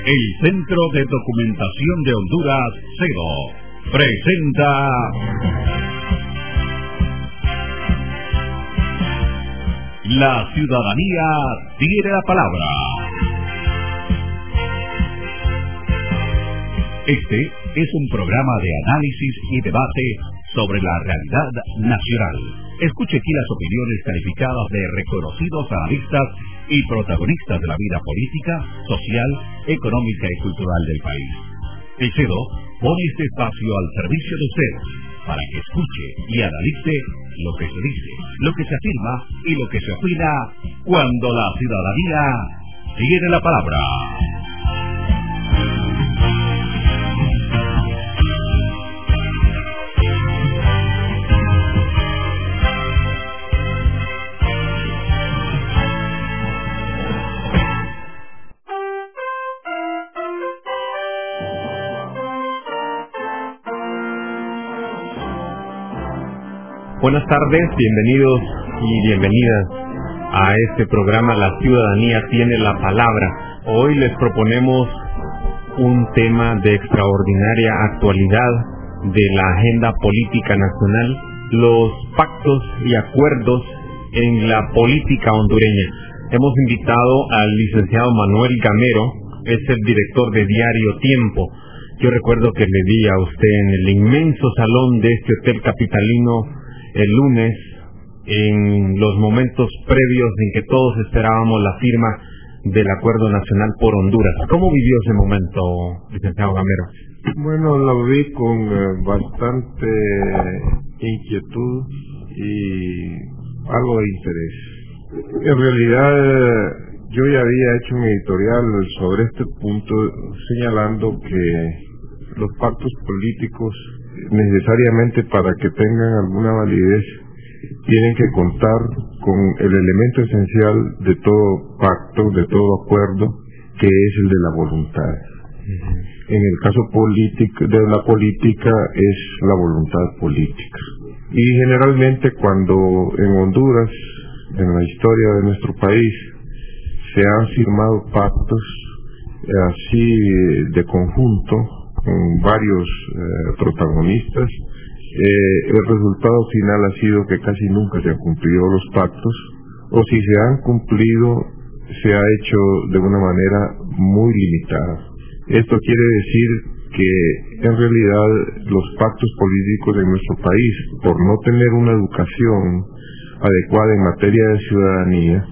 El Centro de Documentación de Honduras, CEDO, presenta La Ciudadanía Tiene la Palabra. Este es un programa de análisis y debate sobre la realidad nacional. Escuche aquí las opiniones calificadas de reconocidos analistas y protagonistas de la vida política, social, económica y cultural del país. El CEDO pone este espacio al servicio de usted para que escuche y analice lo que se dice, lo que se afirma y lo que se opina cuando la ciudadanía tiene la palabra. Buenas tardes, bienvenidos y bienvenidas a este programa La Ciudadanía Tiene la Palabra. Hoy les proponemos un tema de extraordinaria actualidad de la agenda política nacional, los pactos y acuerdos en la política hondureña. Hemos invitado al licenciado Manuel Gamero, es el director de Diario Tiempo. Yo recuerdo que le vi a usted en el inmenso salón de este hotel capitalino el lunes, en los momentos previos en que todos esperábamos la firma del Acuerdo Nacional por Honduras. ¿Cómo vivió ese momento, licenciado Gamero? Bueno, lo vi con bastante inquietud y algo de interés. En realidad, yo ya había hecho un editorial sobre este punto, señalando que los pactos políticos, necesariamente para que tengan alguna validez, tienen que contar con el elemento esencial de todo pacto, de todo acuerdo, que es el de la voluntad. En el caso de la política es la voluntad política. Y generalmente cuando en Honduras, en la historia de nuestro país, se han firmado pactos así de conjunto, con varios protagonistas, el resultado final ha sido que casi nunca se han cumplido los pactos, o si se han cumplido, se ha hecho de una manera muy limitada. Esto quiere decir que en realidad los pactos políticos de nuestro país, por no tener una educación adecuada en materia de ciudadanía,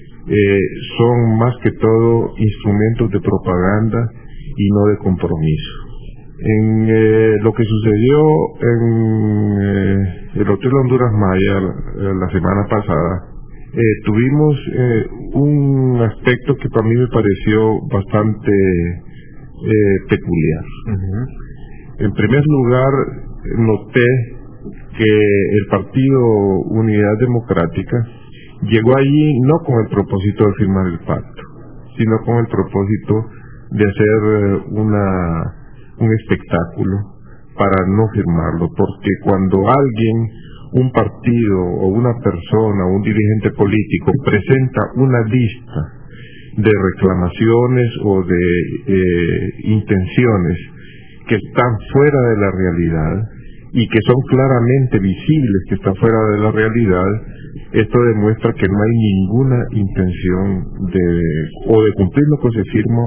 son más que todo instrumentos de propaganda y no de compromiso. En lo que sucedió en el Hotel Honduras Maya la semana pasada, tuvimos un aspecto que para mí me pareció bastante peculiar. En primer lugar, noté que el Partido Unidad Democrática llegó allí no con el propósito de firmar el pacto, sino con el propósito de hacer un espectáculo para no firmarlo, porque cuando alguien, un partido o una persona, un dirigente político presenta una lista de reclamaciones o de intenciones que están fuera de la realidad y que son claramente visibles que están fuera de la realidad, esto demuestra que no hay ninguna intención de cumplir lo que se firma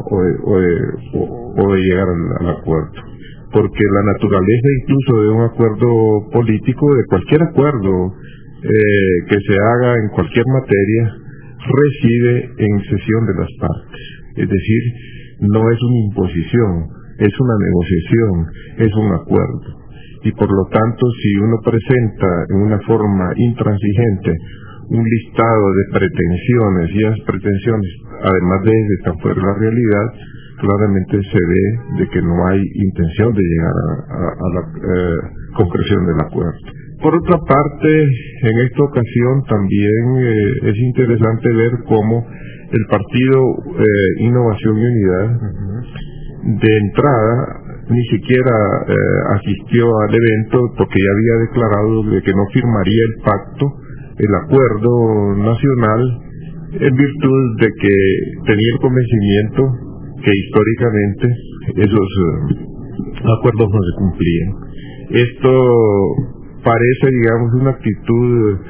o de llegar al acuerdo. Porque la naturaleza incluso de un acuerdo político, de cualquier acuerdo que se haga en cualquier materia, reside en cesión de las partes. Es decir, no es una imposición, es una negociación, es un acuerdo. Y por lo tanto, si uno presenta en una forma intransigente un listado de pretensiones, y esas pretensiones, además de eso, están fuera de la realidad, claramente se ve de que no hay intención de llegar a la concreción del acuerdo. Por otra parte, en esta ocasión también es interesante ver cómo el Partido Innovación y Unidad, de entrada, ni siquiera asistió al evento porque ya había declarado de que no firmaría el pacto, el acuerdo nacional, en virtud de que tenía el convencimiento que históricamente esos acuerdos no se cumplían. Esto parece, digamos, una actitud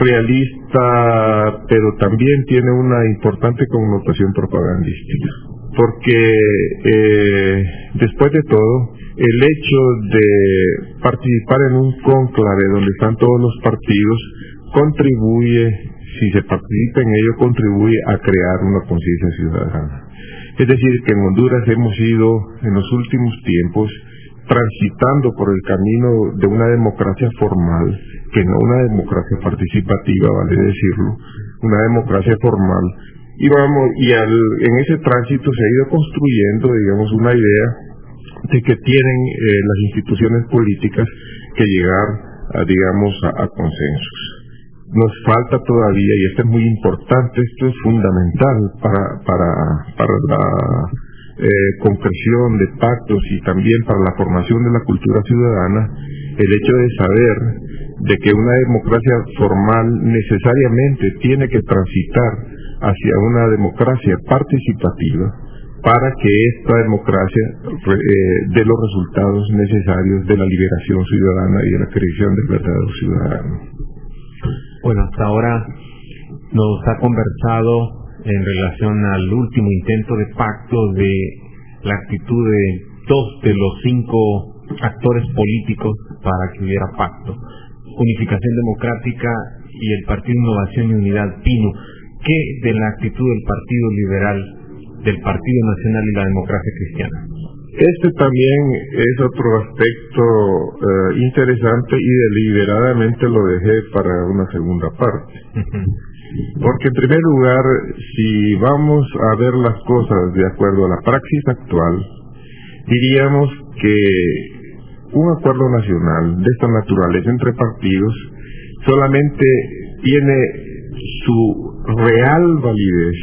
realista, pero también tiene una importante connotación propagandística, porque después de todo, el hecho de participar en un cónclave donde están todos los partidos contribuye, si se participa en ello, contribuye a crear una conciencia ciudadana. Es decir, que en Honduras hemos ido en los últimos tiempos transitando por el camino de una democracia formal, que no una democracia participativa, vale decirlo, una democracia formal, en ese tránsito se ha ido construyendo, digamos, una idea de que tienen las instituciones políticas que llegar a consensos. Nos falta todavía, y esto es muy importante, esto es fundamental para la concreción de pactos y también para la formación de la cultura ciudadana, el hecho de saber de que una democracia formal necesariamente tiene que transitar hacia una democracia participativa para que esta democracia dé los resultados necesarios de la liberación ciudadana y de la creación del verdadero ciudadano. Bueno, hasta ahora nos ha conversado en relación al último intento de pacto de la actitud de 2 de los 5 actores políticos para que hubiera pacto: Unificación Democrática y el Partido Innovación y Unidad PINU. ¿Qué de la actitud del Partido Liberal, del Partido Nacional y la Democracia Cristiana? Este también es otro aspecto interesante, y deliberadamente lo dejé para una segunda parte. Porque en primer lugar, si vamos a ver las cosas de acuerdo a la praxis actual, diríamos que un acuerdo nacional de esta naturaleza entre partidos solamente tiene su real validez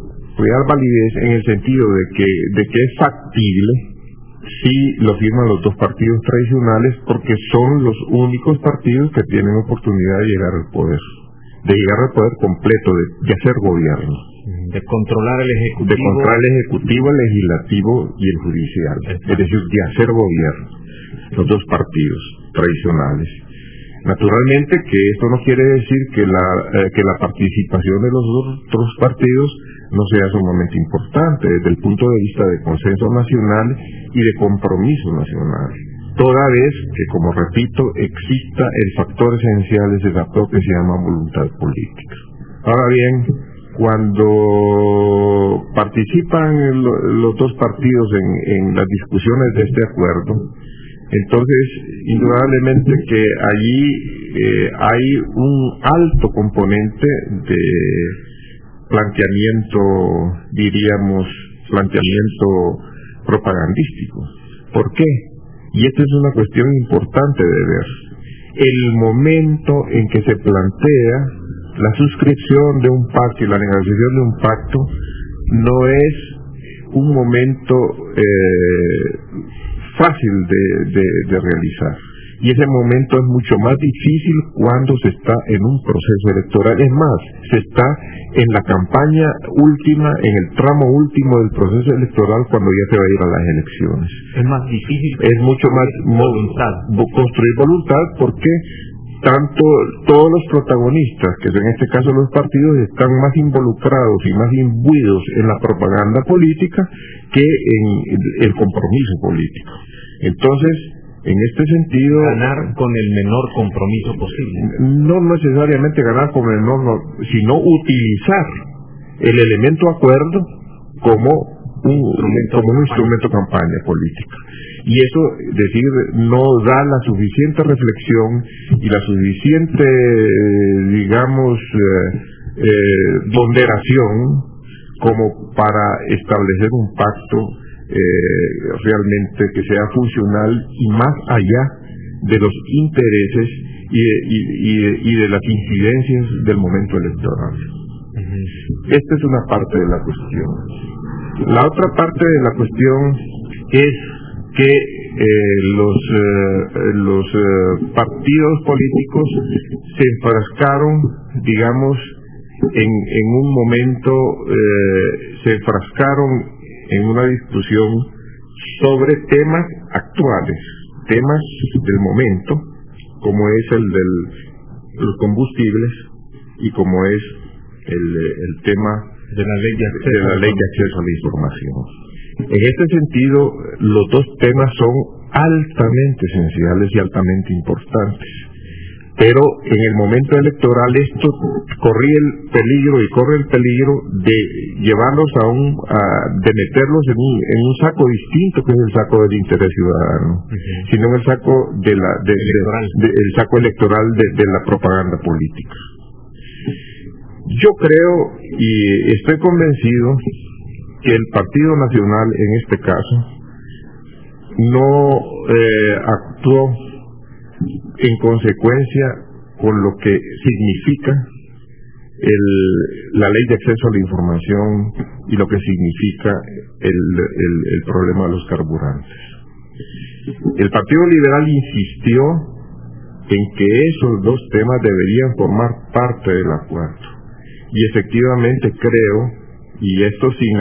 en el sentido de que es factible si lo firman los 2 partidos tradicionales, porque son los únicos partidos que tienen oportunidad de llegar al poder completo, de hacer gobierno, de controlar el ejecutivo, el legislativo y el judicial. Exacto. Es decir, de hacer gobierno, los 2 partidos tradicionales. Naturalmente que esto no quiere decir que la participación de los otros partidos no sea sumamente importante desde el punto de vista de consenso nacional y de compromiso nacional, toda vez que, como repito, exista el factor esencial, ese factor que se llama voluntad política. Ahora bien, cuando participan los 2 partidos en las discusiones de este acuerdo, entonces indudablemente que allí hay un alto componente de planteamiento propagandístico. ¿Por qué? Y esta es una cuestión importante de ver. El momento en que se plantea la suscripción de un pacto y la negociación de un pacto no es un momento fácil de realizar. Y ese momento es mucho más difícil cuando se está en un proceso electoral. Es más, se está en la campaña última, en el tramo último del proceso electoral, cuando ya se va a ir a las elecciones. Es más difícil. Es mucho más construir voluntad, porque todos los protagonistas, que en este caso los partidos, están más involucrados y más imbuidos en la propaganda política que en el compromiso político. Entonces, en este sentido, ganar con el menor compromiso posible. No necesariamente ganar con el menor, sino utilizar el elemento acuerdo como un instrumento de campaña política. Y eso, no da la suficiente reflexión y la suficiente, ponderación como para establecer un pacto realmente que sea funcional y más allá de los intereses y de las incidencias del momento electoral. Esta es una parte de la cuestión. La otra parte de la cuestión es que los partidos políticos se enfrascaron, en un momento, en una discusión sobre temas actuales, temas del momento, como es el de los combustibles y como es el tema de la ley de acceso a la información. En este sentido, los dos temas son altamente esenciales y altamente importantes. Pero en el momento electoral esto corría el peligro y corre el peligro de llevarlos de meterlos en un saco distinto, que es el saco del interés ciudadano, sino en el saco el saco electoral de la propaganda política. Yo creo y estoy convencido que el Partido Nacional en este caso no actuó en consecuencia con lo que significa la ley de acceso a la información y lo que significa el problema de los carburantes. El Partido Liberal insistió en que esos dos temas deberían formar parte del acuerdo, y efectivamente creo, y esto sin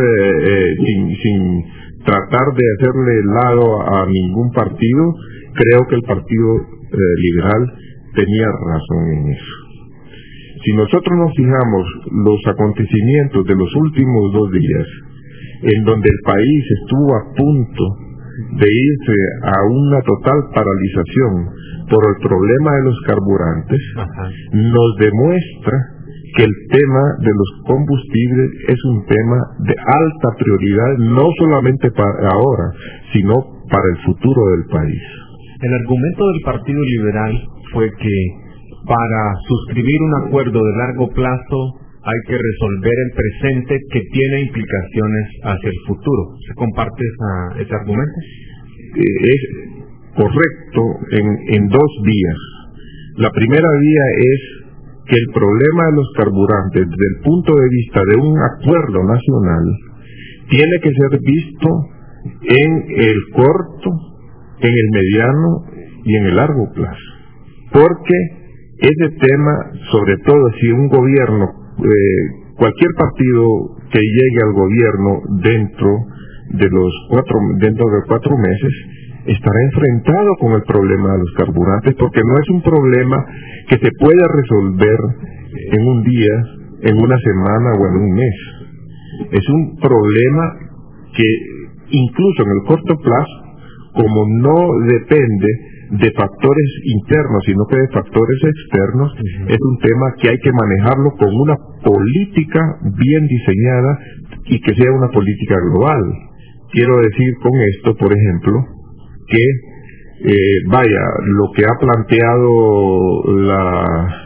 tratar de hacerle lado a ningún partido, creo que el Partido Liberal tenía razón en eso. Si nosotros nos fijamos los acontecimientos de los últimos 2 días, en donde el país estuvo a punto de irse a una total paralización por el problema de los carburantes, nos demuestra que el tema de los combustibles es un tema de alta prioridad, no solamente para ahora, sino para el futuro del país. El argumento del Partido Liberal fue que para suscribir un acuerdo de largo plazo hay que resolver el presente que tiene implicaciones hacia el futuro. ¿Se comparte ese argumento? Es correcto en 2 vías. La primera vía es que el problema de los carburantes, desde el punto de vista de un acuerdo nacional, tiene que ser visto en el corto, en el mediano y en el largo plazo. Porque ese tema, sobre todo si un gobierno, cualquier partido que llegue al gobierno dentro de 4 meses, estará enfrentado con el problema de los carburantes, porque no es un problema que se pueda resolver en un día, en una semana o en un mes. Es un problema que incluso en el corto plazo, como no depende de factores internos, sino que de factores externos, es un tema que hay que manejarlo con una política bien diseñada y que sea una política global. Quiero decir con esto, por ejemplo, que lo que ha planteado la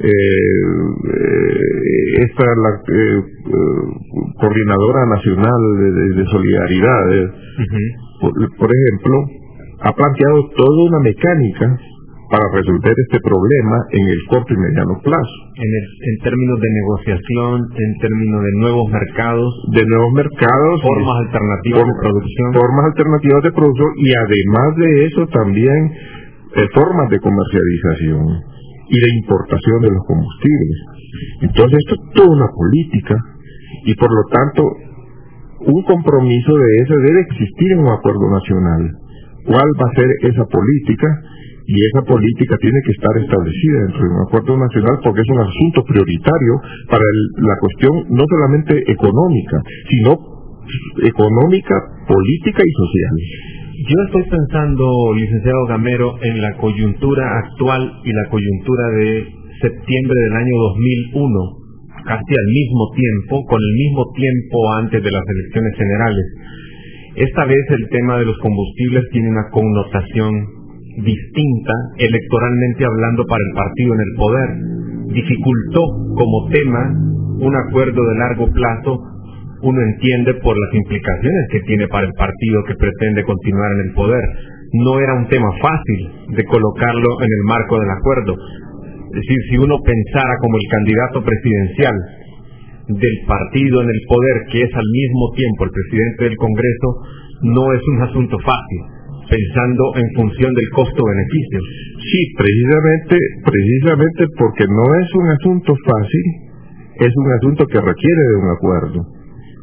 Coordinadora Nacional de Solidaridad, por ejemplo, ha planteado toda una mecánica para resolver este problema en el corto y mediano plazo. En términos de negociación, en términos de nuevos mercados, formas alternativas de producción, y además de eso también formas de comercialización y de importación de los combustibles. Entonces esto es toda una política, y por lo tanto un compromiso de ese debe existir en un acuerdo nacional. ¿Cuál va a ser esa política? Y esa política tiene que estar establecida dentro de un acuerdo nacional, porque es un asunto prioritario para la cuestión no solamente económica, sino económica, política y social. Yo estoy pensando, licenciado Gamero, en la coyuntura actual y la coyuntura de septiembre del año 2001, casi al mismo tiempo, con el mismo tiempo antes de las elecciones generales. Esta vez el tema de los combustibles tiene una connotación distinta, electoralmente hablando, para el partido en el poder. Dificultó como tema un acuerdo de largo plazo, uno entiende, por las implicaciones que tiene para el partido que pretende continuar en el poder. No era un tema fácil de colocarlo en el marco del acuerdo. Es decir, si uno pensara como el candidato presidencial del partido en el poder, que es al mismo tiempo el presidente del Congreso, no es un asunto fácil, pensando en función del costo-beneficio. Sí, precisamente porque no es un asunto fácil, es un asunto que requiere de un acuerdo.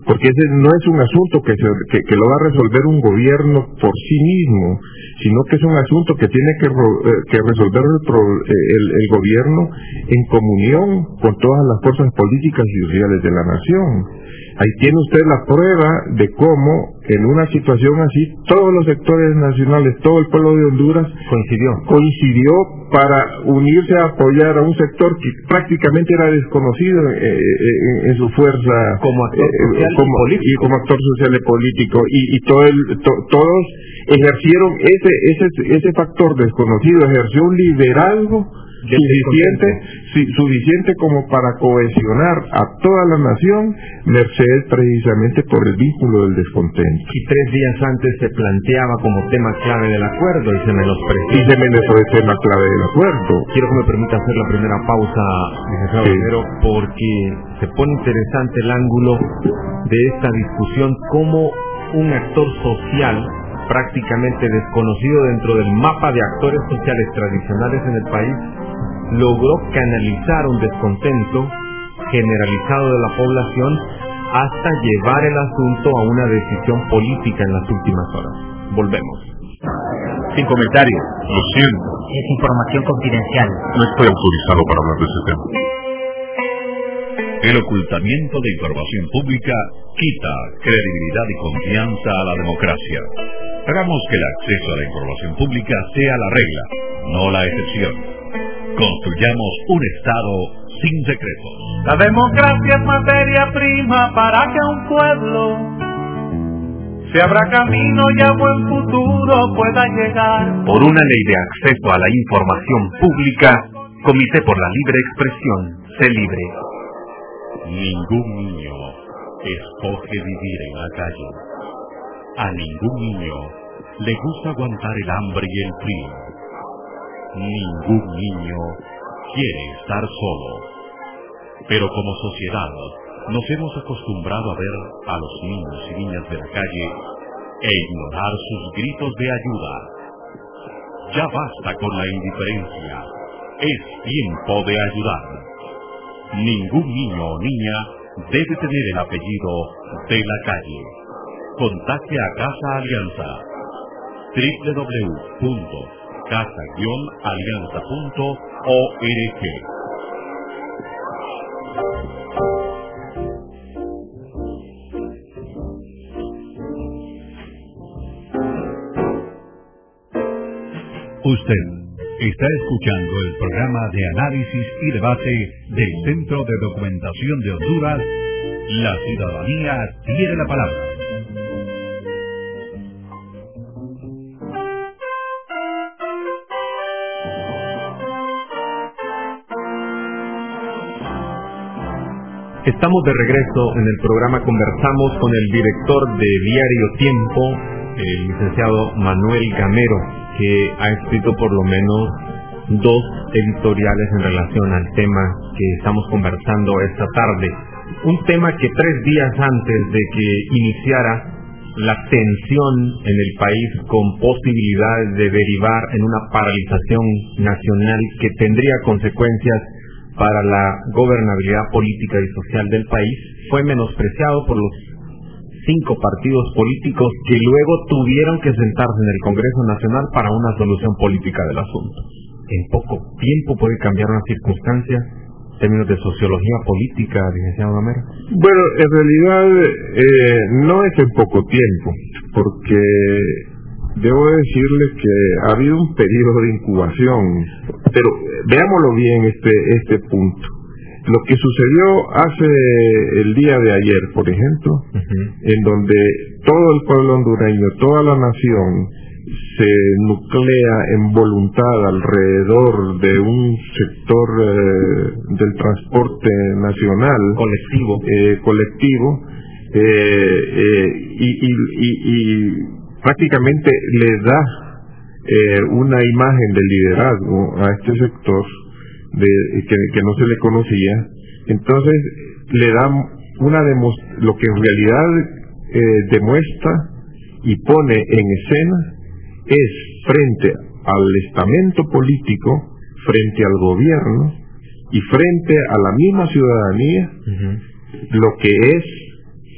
porque ese no es un asunto que lo va a resolver un gobierno por sí mismo, sino que es un asunto que tiene que resolver el gobierno en comunión con todas las fuerzas políticas y sociales de la nación. Ahí tiene usted la prueba de cómo en una situación así todos los sectores nacionales, todo el pueblo de Honduras coincidió para unirse a apoyar a un sector que prácticamente era desconocido en su fuerza como actor social y como actor social y político, y todos ejercieron ese factor desconocido, ejerció un liderazgo suficiente como para cohesionar a toda la nación, merced precisamente por el vínculo del descontento. Y 3 días antes se planteaba como tema clave del acuerdo y se menospreció. Y se menospreció el tema clave del acuerdo. Quiero que me permita hacer la primera pausa, licenciado Romero, porque se pone interesante el ángulo de esta discusión, como un actor social prácticamente desconocido dentro del mapa de actores sociales tradicionales en el país logró canalizar un descontento generalizado de la población hasta llevar el asunto a una decisión política en las últimas horas. Volvemos. Sin comentarios. Lo siento. Es información confidencial. No estoy autorizado para hablar de ese tema. El ocultamiento de información pública quita credibilidad y confianza a la democracia. Hagamos que el acceso a la información pública sea la regla, no la excepción. Construyamos un Estado sin secretos. La democracia es materia prima para que un pueblo se abra camino y a buen futuro pueda llegar. Por una ley de acceso a la información pública, Comité por la Libre Expresión, sé libre. Ningún niño escoge vivir en la calle. A ningún niño le gusta aguantar el hambre y el frío. Ningún niño quiere estar solo. Pero como sociedad nos hemos acostumbrado a ver a los niños y niñas de la calle e ignorar sus gritos de ayuda. Ya basta con la indiferencia. Es tiempo de ayudar. Ningún niño o niña debe tener el apellido de la calle. Contacte a Casa Alianza. www.casa-alianza.org. Usted está escuchando el programa de análisis y debate del Centro de Documentación de Honduras. La ciudadanía tiene la palabra. Estamos de regreso en el programa. Conversamos con el director de Diario Tiempo, el licenciado Manuel Gamero, que ha escrito por lo menos 2 editoriales en relación al tema que estamos conversando esta tarde. Un tema que 3 días antes de que iniciara la tensión en el país, con posibilidades de derivar en una paralización nacional que tendría consecuencias para la gobernabilidad política y social del país, fue menospreciado por los 5 partidos políticos que luego tuvieron que sentarse en el Congreso Nacional para una solución política del asunto. En poco tiempo puede cambiar una circunstancia en términos de sociología política, licenciado Gamero. Bueno, en realidad no es en poco tiempo, porque debo decirle que ha habido un periodo de incubación, pero veámoslo bien este punto. Lo que sucedió hace el día de ayer, por ejemplo, en donde todo el pueblo hondureño, toda la nación, se nuclea en voluntad alrededor de un sector del transporte nacional colectivo, y prácticamente le da una imagen de liderazgo a este sector que no se le conocía. Entonces le da lo que en realidad demuestra y pone en escena es, frente al estamento político, frente al gobierno y frente a la misma ciudadanía, lo que es el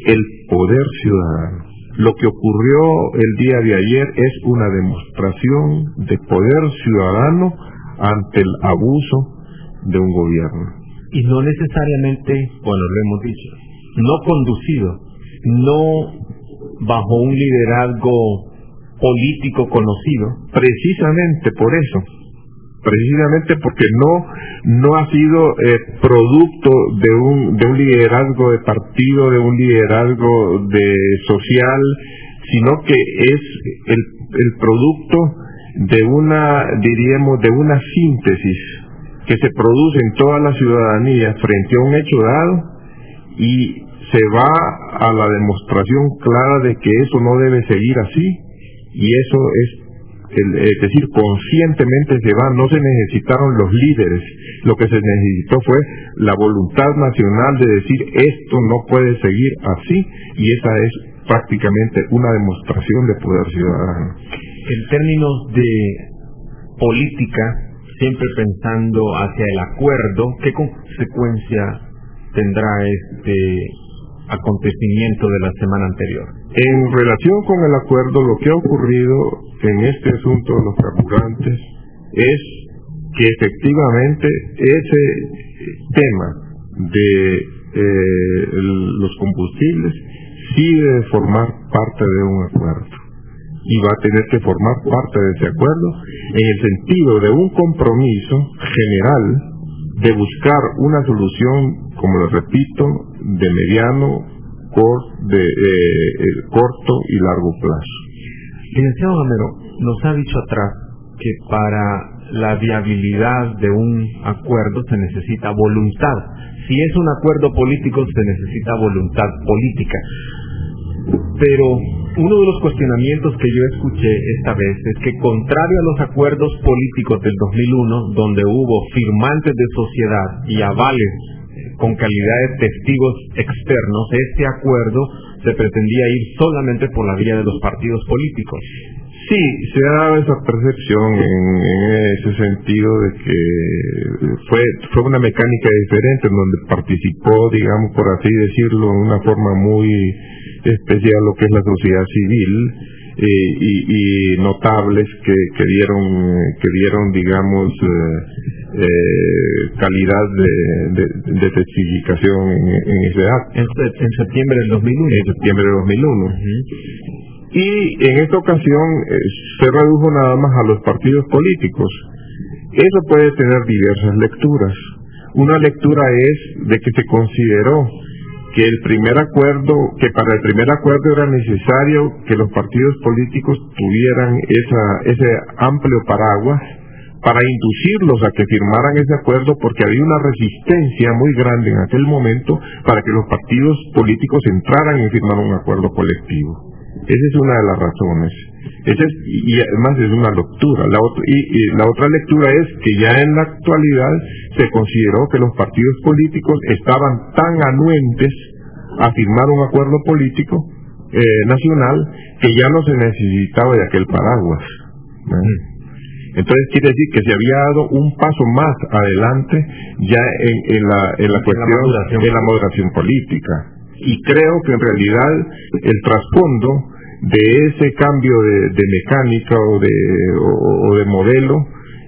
poder ciudadano. Lo que ocurrió el día de ayer es una demostración de poder ciudadano ante el abuso de un gobierno. Y no necesariamente, bueno, lo hemos dicho, no conducido, no bajo un liderazgo político conocido. Precisamente por eso, precisamente porque no ha sido producto de un liderazgo de partido, de un liderazgo de social, sino que es el producto de una síntesis que se produce en toda la ciudadanía frente a un hecho dado, y se va a la demostración clara de que eso no debe seguir así, y eso es decir, conscientemente se va. No se necesitaron los líderes, lo que se necesitó fue la voluntad nacional de decir esto no puede seguir así, y esa es prácticamente una demostración de poder ciudadano. En términos de política, siempre pensando hacia el acuerdo, ¿qué consecuencia tendrá este acontecimiento de la semana anterior? En relación con el acuerdo, lo que ha ocurrido en este asunto de los carburantes es que efectivamente ese tema de los combustibles sí debe formar parte de un acuerdo, y va a tener que formar parte de ese acuerdo en el sentido de un compromiso general de buscar una solución, como lo repito, de mediano, corto y largo plazo. Licenciado Gamero, nos ha dicho atrás que para la viabilidad de un acuerdo se necesita voluntad. Si es un acuerdo político, se necesita voluntad política. Pero uno de los cuestionamientos que yo escuché esta vez es que, contrario a los acuerdos políticos del 2001, donde hubo firmantes de sociedad y avales con calidad de testigos externos, este acuerdo se pretendía ir solamente por la vía de los partidos políticos. Sí, se ha dado esa percepción en ese sentido de que fue una mecánica diferente, en donde participó, digamos, por así decirlo, de una forma muy especial lo que es la sociedad civil, y notables que dieron digamos calidad de testificación en ese acto. En septiembre del 2001. En septiembre del 2001. Y en esta ocasión se redujo nada más a los partidos políticos. Eso puede tener diversas lecturas. Una lectura es de que se consideró que para el primer acuerdo era necesario que los partidos políticos tuvieran ese amplio paraguas para inducirlos a que firmaran ese acuerdo, porque había una resistencia muy grande en aquel momento para que los partidos políticos entraran y firmaran un acuerdo colectivo. Esa es una de las razones. Y además es una lectura. La otra lectura es que ya en la actualidad se consideró que los partidos políticos estaban tan anuentes a firmar un acuerdo político nacional que ya no se necesitaba de aquel paraguas. Entonces quiere decir que se había dado un paso más adelante ya en la cuestión de la moderación política. Y creo que en realidad el trasfondo de ese cambio de mecánica o de modelo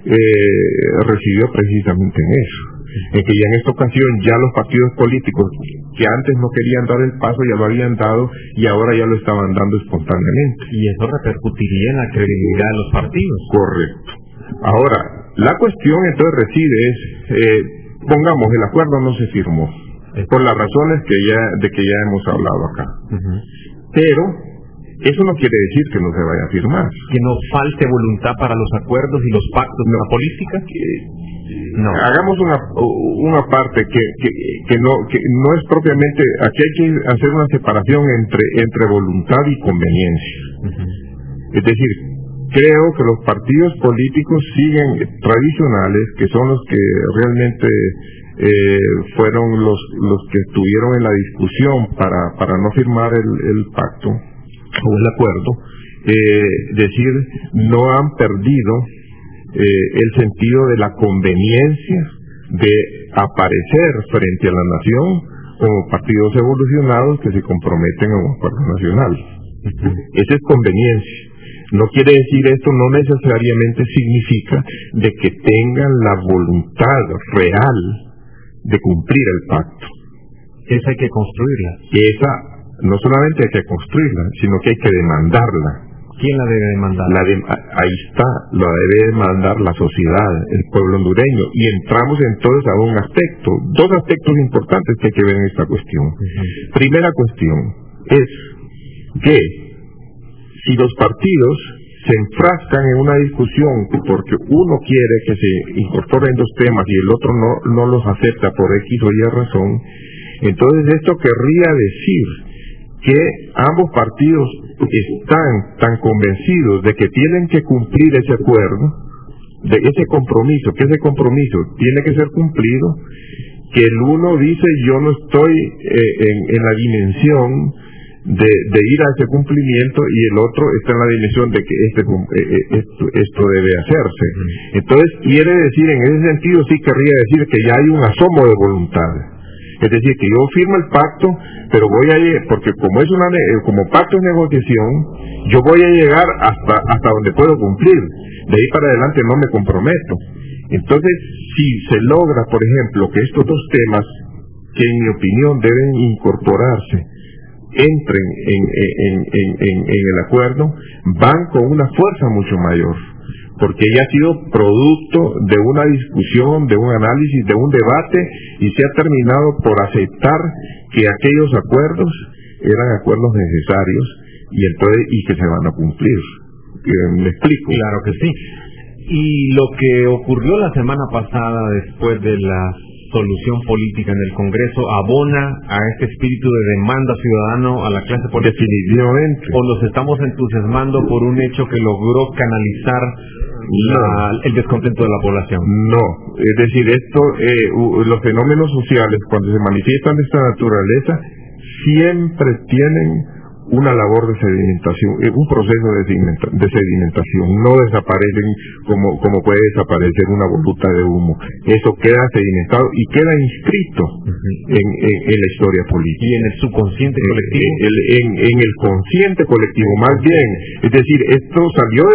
residió precisamente en eso, en que ya en esta ocasión ya los partidos políticos que antes no querían dar el paso ya lo habían dado, y ahora ya lo estaban dando espontáneamente. Y eso repercutiría en la credibilidad de los partidos. Correcto. Ahora, la cuestión entonces reside pongamos, el acuerdo no se firmó por las razones de que ya hemos hablado acá. Pero eso no quiere decir que no se vaya a firmar. Que no falte voluntad para los acuerdos y los pactos de la política. No. Hagamos una parte que no es propiamente. Aquí hay que hacer una separación entre voluntad y conveniencia. Es decir, creo que los partidos políticos siguen tradicionales, que son los que realmente fueron los que estuvieron en la discusión para no firmar el pacto o el acuerdo, decir, no han perdido el sentido de la conveniencia de aparecer frente a la nación como partidos evolucionados que se comprometen a un acuerdo nacional. Esa es conveniencia. No quiere decir esto, no necesariamente significa de que tengan la voluntad real de cumplir el pacto. Esa hay que construirla. Esa no solamente hay que construirla, sino que hay que demandarla. ¿Quién la debe demandar? Ahí está, la debe demandar la sociedad, el pueblo hondureño. Y entramos entonces a un aspecto, dos aspectos importantes que hay que ver en esta cuestión. Primera cuestión es que si los partidos se enfrascan en una discusión porque uno quiere que se incorporen dos temas y el otro no los acepta por X o Y razón, entonces esto querría decir que ambos partidos están tan convencidos de que tienen que cumplir ese acuerdo, de ese compromiso, que ese compromiso tiene que ser cumplido, que el uno dice yo no estoy en la dimensión de ir a ese cumplimiento y el otro está en la dimensión de que esto debe hacerse. Entonces quiere decir, en ese sentido sí querría decir que ya hay un asomo de voluntad. Es decir, que yo firmo el pacto, pero voy a ir, porque como pacto es negociación, yo voy a llegar hasta donde puedo cumplir. De ahí para adelante no me comprometo. Entonces, si se logra, por ejemplo, que estos dos temas, que en mi opinión deben incorporarse, entren en el acuerdo, van con una fuerza mucho mayor, porque ya ha sido producto de una discusión, de un análisis, de un debate, y se ha terminado por aceptar que aquellos acuerdos eran acuerdos necesarios y que se van a cumplir. ¿Me explico? Claro que sí. Y lo que ocurrió la semana pasada, después de la solución política en el Congreso, abona a este espíritu de demanda ciudadano a la clase política. Definitivamente. ¿O los estamos entusiasmando por un hecho que logró canalizar el descontento de la población? No, es decir, los fenómenos sociales, cuando se manifiestan de esta naturaleza, siempre tienen una labor de sedimentación, un proceso de sedimentación. No desaparecen como puede desaparecer una voluta de humo. Eso queda sedimentado y queda inscrito en la historia política. Y en el subconsciente colectivo. En el consciente colectivo, más bien. Es decir, esto salió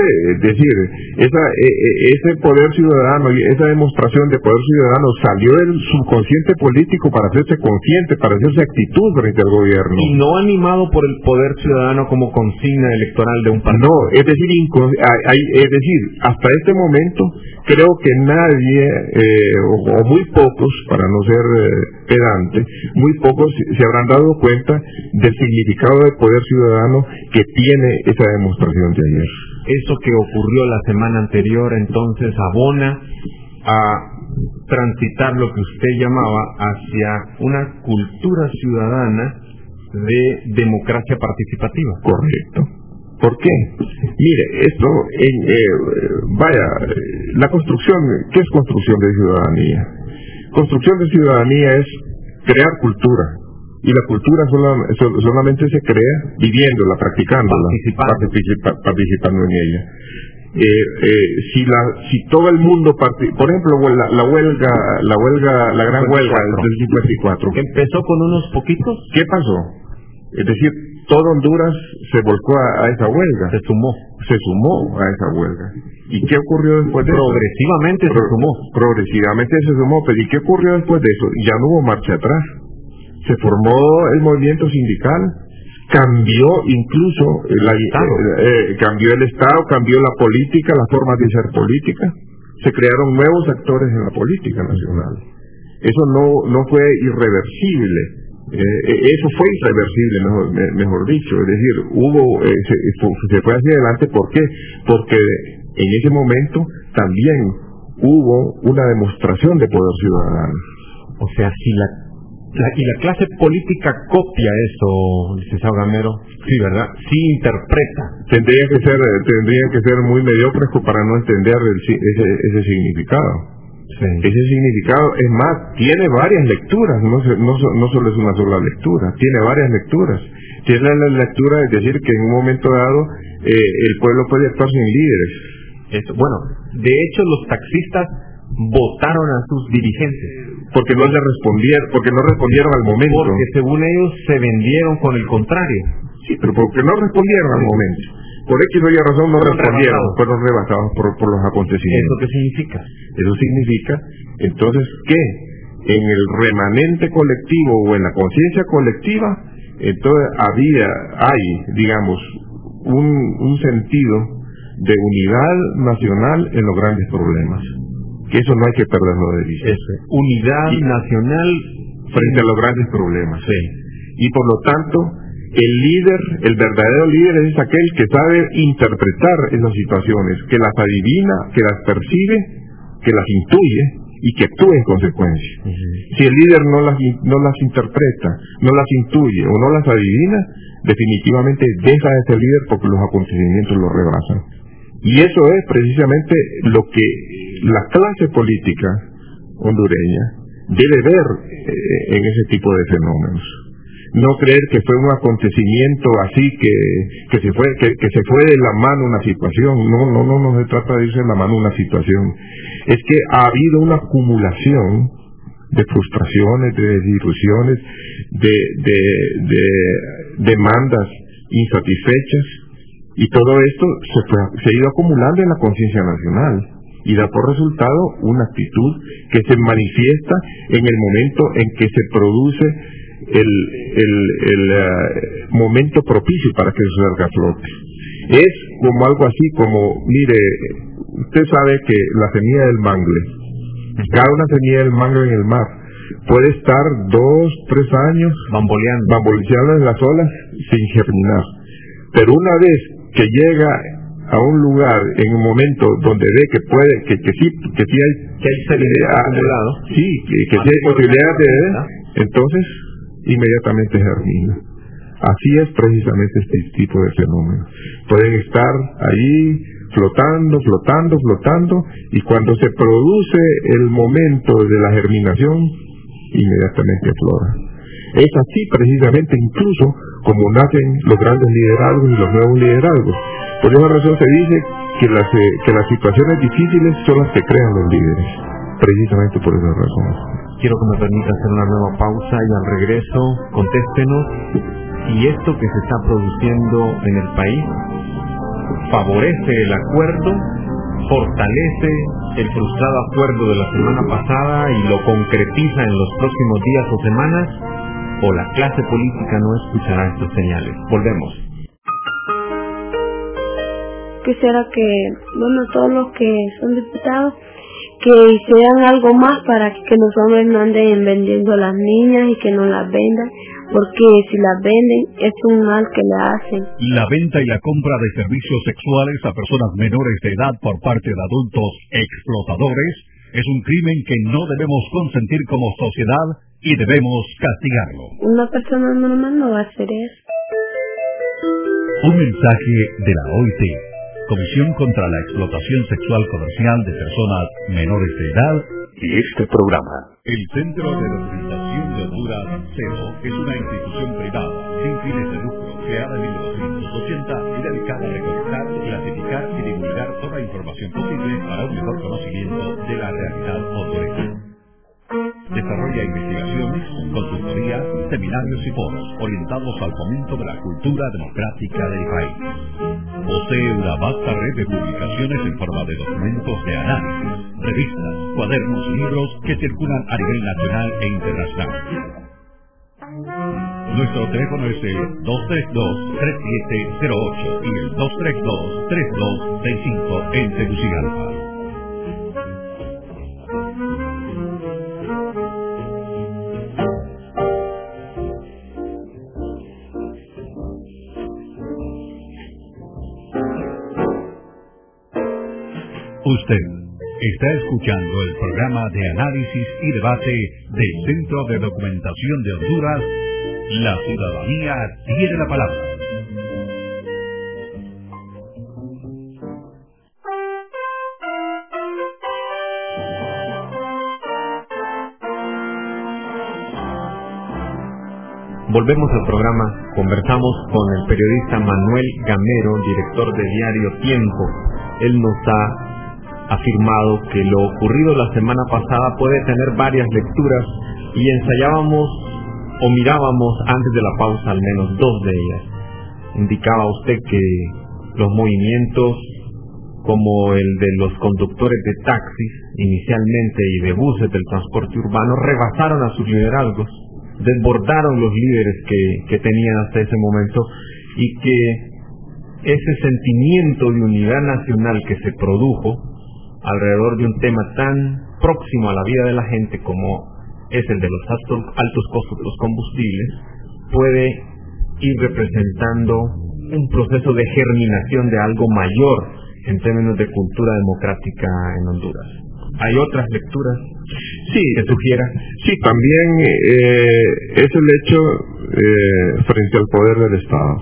ese poder ciudadano y esa demostración de poder ciudadano salió del subconsciente político para hacerse consciente, para hacerse actitud frente al gobierno. Y no animado por el poder ciudadano como consigna electoral de un partido. No, es decir, hasta este momento creo que nadie, o muy pocos, para no ser pedante, muy pocos se habrán dado cuenta del significado del poder ciudadano que tiene esa demostración de ayer. Eso que ocurrió la semana anterior, entonces, abona a transitar lo que usted llamaba hacia una cultura ciudadana de democracia participativa. Correcto. ¿Por qué? Mire, esto, la construcción, ¿qué es construcción de ciudadanía? Construcción de ciudadanía es crear cultura, y la cultura solamente se crea viviéndola, practicándola, participando en ella. Si todo el mundo por ejemplo la gran huelga del 54 empezó con unos poquitos. ¿Qué pasó? Es decir, todo Honduras se volcó a esa huelga, se sumó a esa huelga. ¿Y qué ocurrió después de eso? Progresivamente se sumó, pero ¿y qué ocurrió después de eso? Ya no hubo marcha atrás. Se formó el movimiento sindical, cambió incluso cambió el Estado, cambió la política, las formas de hacer política, se crearon nuevos actores en la política nacional. Eso no fue irreversible, eso fue irreversible, mejor dicho, es decir, se fue hacia adelante. ¿Por qué? Porque en ese momento también hubo una demostración de poder ciudadano. O sea, si la clase política copia eso, licenciado Gamero, sí, ¿verdad? Sí interpreta. Tendrían que ser muy mediocres para no entender ese significado. Sí. Ese significado, es más, tiene varias lecturas, no solo es una sola lectura, tiene varias lecturas. Tiene la lectura de decir que en un momento dado el pueblo puede actuar sin líderes. Bueno, de hecho los taxistas votaron a sus dirigentes. porque no respondieron al momento. Porque según ellos se vendieron con el contrario. Sí, pero porque no respondieron al momento. Por X o Y razón no respondieron, fueron rebasados por los acontecimientos. ¿Eso qué significa? Eso significa, entonces, que en el remanente colectivo o en la conciencia colectiva, entonces hay, digamos, un sentido de unidad nacional en los grandes problemas. Que eso no hay que perderlo de vista. Unidad nacional frente a los grandes problemas. Sí. Y por lo tanto, el verdadero líder es aquel que sabe interpretar esas situaciones, que las adivina, que las percibe, que las intuye y que actúa en consecuencia. Si el líder no las interpreta, no las intuye o no las adivina, definitivamente deja de ser líder porque los acontecimientos lo rebasan. Y eso es precisamente lo que la clase política hondureña debe ver en ese tipo de fenómenos. No creer que fue un acontecimiento así que se fue de la mano una situación. No se trata de irse de la mano una situación. Es que ha habido una acumulación de frustraciones, de desilusiones, de demandas insatisfechas, y todo esto se ha ido acumulando en la conciencia nacional y da por resultado una actitud que se manifiesta en el momento en que se produce el momento propicio para que eso salga a flote. Es como algo así como, mire, usted sabe que la semilla del mangle, cada una semilla del mangle en el mar puede estar 2, 3 años bamboleando en las olas sin germinar, pero una vez que llega a un lugar en un momento donde ve que sí hay posibilidad de, entonces inmediatamente germina. Así es precisamente este tipo de fenómenos. Pueden estar ahí flotando, y cuando se produce el momento de la germinación, inmediatamente aflora. Es así precisamente incluso como nacen los grandes liderazgos y los nuevos liderazgos. Por esa razón se dice que las situaciones difíciles son las que crean los líderes, precisamente por esa razón. Quiero que me permita hacer una nueva pausa y al regreso contéstenos si esto que se está produciendo en el país favorece el acuerdo, fortalece el frustrado acuerdo de la semana pasada y lo concretiza en los próximos días o semanas, o la clase política no escuchará estos señales. Volvemos. Quisiera que, todos los que son diputados, que hicieran algo más para que los hombres no anden vendiendo las niñas y que no las vendan, porque si las venden es un mal que le hacen. La venta y la compra de servicios sexuales a personas menores de edad por parte de adultos explotadores es un crimen que no debemos consentir como sociedad y debemos castigarlo. Una persona normal no va a hacer eso. Un mensaje de la OIT, Comisión contra la Explotación Sexual Comercial de Personas Menores de Edad, y este programa. El Centro de Documentación de Honduras, CEDO, es una institución privada sin fines de lucro creada en 1980 y dedicada a recolectar, clasificar y divulgar toda información posible para un mejor conocimiento de la realidad hondureña. Desarrolla investigaciones, consultorías, seminarios y foros orientados al fomento de la cultura democrática del país. Posee una vasta red de publicaciones en forma de documentos de análisis, revistas, cuadernos y libros que circulan a nivel nacional e internacional. Nuestro teléfono es el 232-3708 y el 232-3265 en Tegucigalpa. Usted está escuchando el programa de análisis y debate del Centro de Documentación de Honduras. La ciudadanía tiene la palabra. Volvemos al programa. Conversamos con el periodista Manuel Gamero, director de Diario Tiempo. Él nos ha afirmado que lo ocurrido la semana pasada puede tener varias lecturas y ensayábamos o mirábamos antes de la pausa al menos dos de ellas. Indicaba usted que los movimientos como el de los conductores de taxis inicialmente y de buses del transporte urbano rebasaron a sus liderazgos, desbordaron los líderes que tenían hasta ese momento, y que ese sentimiento de unidad nacional que se produjo alrededor de un tema tan próximo a la vida de la gente como es el de los altos costos de los combustibles, puede ir representando un proceso de germinación de algo mayor en términos de cultura democrática en Honduras. ¿Hay otras lecturas que sugieran? Sí, también es el hecho frente al poder del Estado.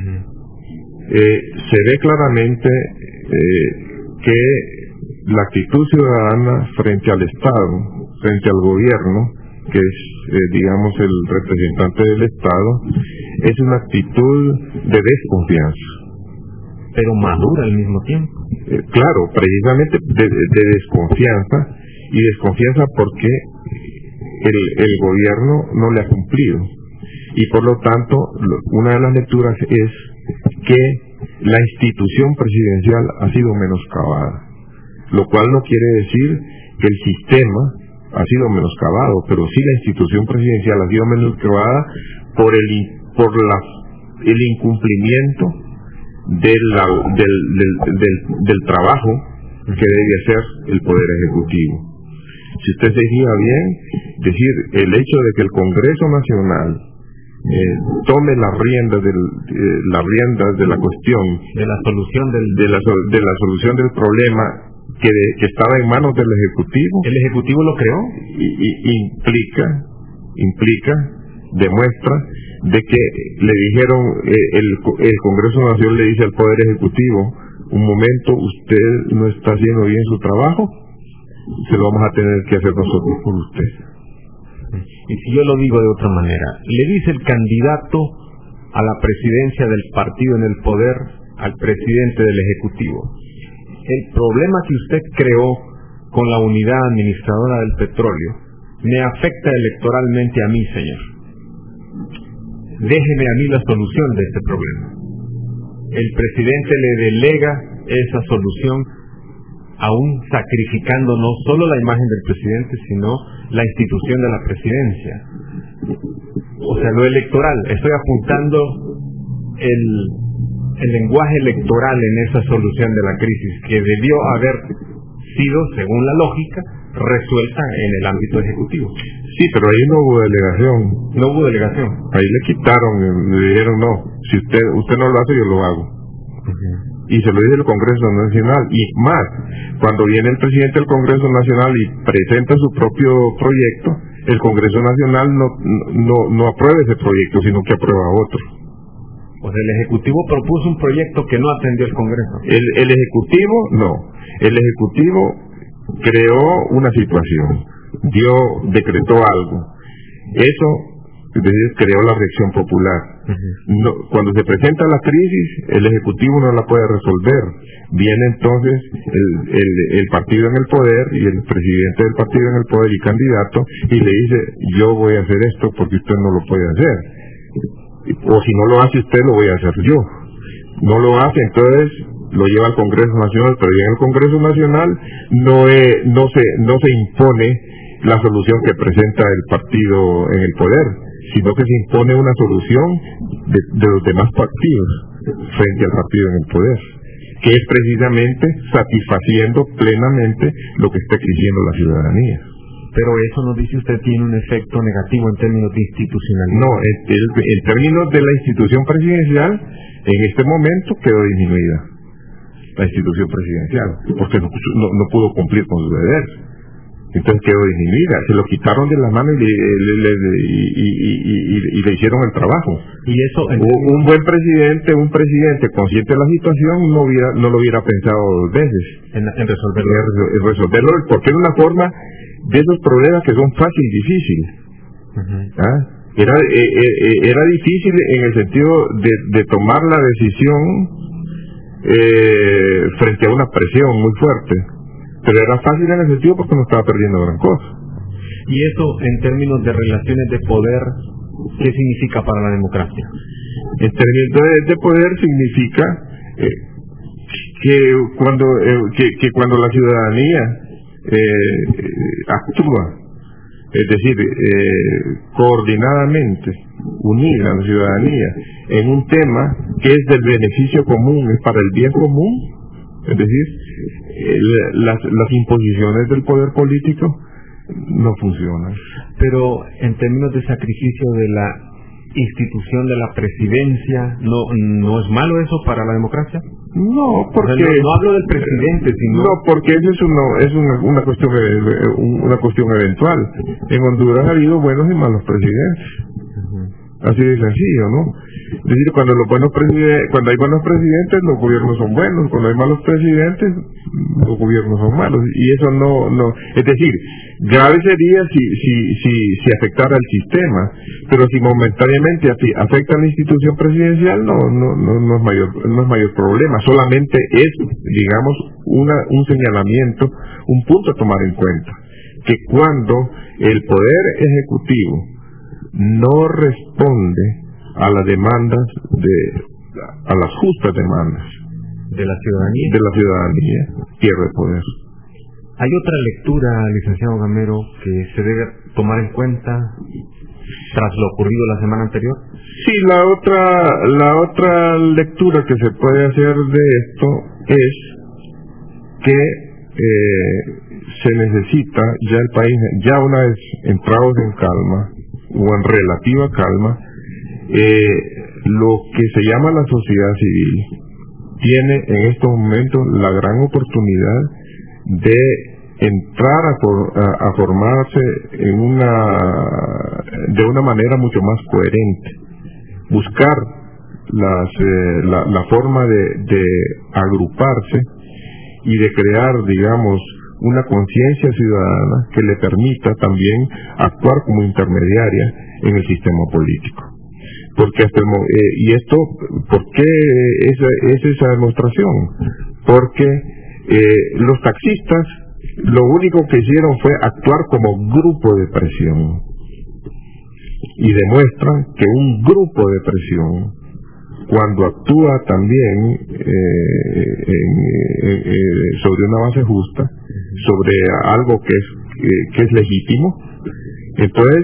Se ve claramente que la actitud ciudadana frente al Estado, frente al gobierno, que es, digamos, el representante del Estado, es una actitud de desconfianza. Pero madura al mismo tiempo. Claro, precisamente de desconfianza, y desconfianza porque el gobierno no le ha cumplido. Y por lo tanto, una de las lecturas es que la institución presidencial ha sido menoscabada, lo cual no quiere decir que el sistema ha sido menoscabado, pero sí la institución presidencial ha sido menoscabada por el incumplimiento del trabajo que debe hacer el Poder Ejecutivo. Si usted se fija bien, decir, el hecho de que el Congreso Nacional tome las riendas de la cuestión, de la solución de la solución del problema que estaba en manos del Ejecutivo. ¿El Ejecutivo lo creó? Implica, demuestra de que le dijeron, el Congreso Nacional le dice al Poder Ejecutivo, un momento, usted no está haciendo bien su trabajo, se lo vamos a tener que hacer nosotros por usted. Y si yo lo digo de otra manera, le dice el candidato a la presidencia del partido en el poder al presidente del Ejecutivo: el problema que usted creó con la unidad administradora del petróleo me afecta electoralmente a mí, señor. Déjeme a mí la solución de este problema. El presidente le delega esa solución, aún sacrificando no solo la imagen del presidente, sino la institución de la presidencia. O sea, lo electoral, estoy apuntando el lenguaje electoral en esa solución de la crisis, que debió haber sido, según la lógica, resuelta en el ámbito ejecutivo. Sí, pero ahí no hubo delegación. No hubo delegación. Ahí le quitaron, le dijeron, no, si usted no lo hace, yo lo hago. Y se lo dice el Congreso Nacional. Y más, cuando viene el presidente del Congreso Nacional y presenta su propio proyecto, el Congreso Nacional no aprueba ese proyecto, sino que aprueba otro. Pues el Ejecutivo propuso un proyecto que no atendió el Congreso. El Ejecutivo, no. El Ejecutivo creó una situación, decretó algo. Eso, es decir, creó la reacción popular. No, cuando se presenta la crisis, el Ejecutivo no la puede resolver. Viene entonces el partido en el poder y el presidente del partido en el poder y candidato, y le dice, yo voy a hacer esto porque usted no lo puede hacer. O si no lo hace usted, lo voy a hacer yo. No lo hace, entonces lo lleva al Congreso Nacional, pero ya en el Congreso Nacional no se impone la solución que presenta el partido en el poder, sino que se impone una solución de los demás partidos frente al partido en el poder, que es precisamente satisfaciendo plenamente lo que está exigiendo la ciudadanía. Pero eso, nos dice usted, tiene un efecto negativo en términos de institucionalidad. No, en términos de la institución presidencial, en este momento quedó disminuida la institución presidencial, porque no pudo cumplir con su deber. Entonces quedó disminuida, se lo quitaron de la mano y le hicieron el trabajo. Y eso, un presidente consciente de la situación no lo hubiera pensado dos veces en resolverlo, porque era una forma de esos problemas que son fácil y difícil. Era difícil en el sentido de tomar la decisión frente a una presión muy fuerte, pero era fácil en el sentido porque no estaba perdiendo gran cosa. Y eso, en términos de relaciones de poder, ¿qué significa para la democracia? En términos de poder significa que cuando la ciudadanía actúa, es decir, coordinadamente, unida a la ciudadanía en un tema que es del beneficio común, es para el bien común, es decir, las imposiciones del poder político no funcionan. Pero en términos de sacrificio de la institución de la presidencia, ¿no es malo eso para la democracia? No, porque no hablo del presidente, sino no, porque eso es una cuestión eventual. En Honduras ha habido buenos y malos presidentes. Así de sencillo, ¿no? Es decir, cuando hay buenos presidentes, los gobiernos son buenos; cuando hay malos presidentes, los gobiernos son malos. Y eso no, es decir, grave sería si afectara al sistema, pero si momentáneamente afecta a la institución presidencial, no es mayor problema. Solamente es, digamos, un señalamiento, un punto a tomar en cuenta, que cuando el poder ejecutivo no responde a las demandas a las justas demandas de la ciudadanía, pierde poder. ¿Hay otra lectura, licenciado Gamero, que se debe tomar en cuenta tras lo ocurrido la semana anterior? Sí, la otra lectura que se puede hacer de esto es que se necesita ya el país, ya una vez entrados en calma o en relativa calma, lo que se llama la sociedad civil tiene en estos momentos la gran oportunidad de entrar a formarse de una manera mucho más coherente, buscar la forma de agruparse y de crear, digamos, una conciencia ciudadana que le permita también actuar como intermediaria en el sistema político. Porque y esto, ¿por qué es esa demostración? Porque los taxistas lo único que hicieron fue actuar como grupo de presión, y demuestran que un grupo de presión, cuando actúa también sobre una base justa, sobre algo que es legítimo, entonces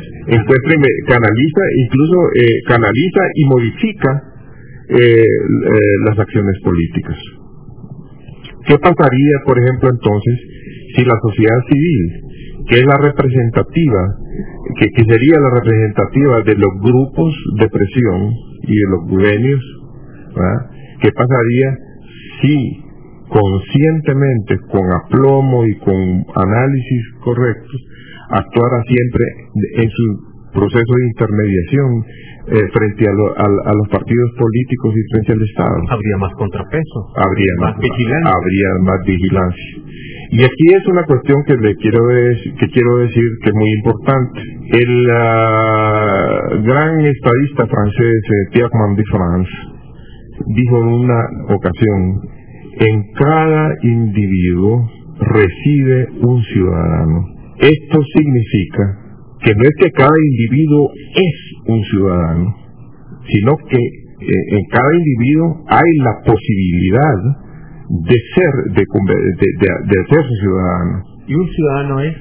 canaliza y modifica las acciones políticas. ¿Qué pasaría, por ejemplo, entonces, si la sociedad civil, que es la representativa, que sería la representativa de los grupos de presión y de los gremios, ¿verdad? ¿Qué pasaría si conscientemente, con aplomo y con análisis correctos, actuara siempre en su proceso de intermediación frente a los partidos políticos y frente al Estado? Habría más contrapeso, habría más vigilancia. Y aquí es una cuestión que quiero decir que es muy importante. El gran estadista francés Pierre Mendès France dijo en una ocasión: en cada individuo reside un ciudadano. Esto significa que no es que cada individuo es un ciudadano, sino que en cada individuo hay la posibilidad de ser ciudadano. Y un ciudadano es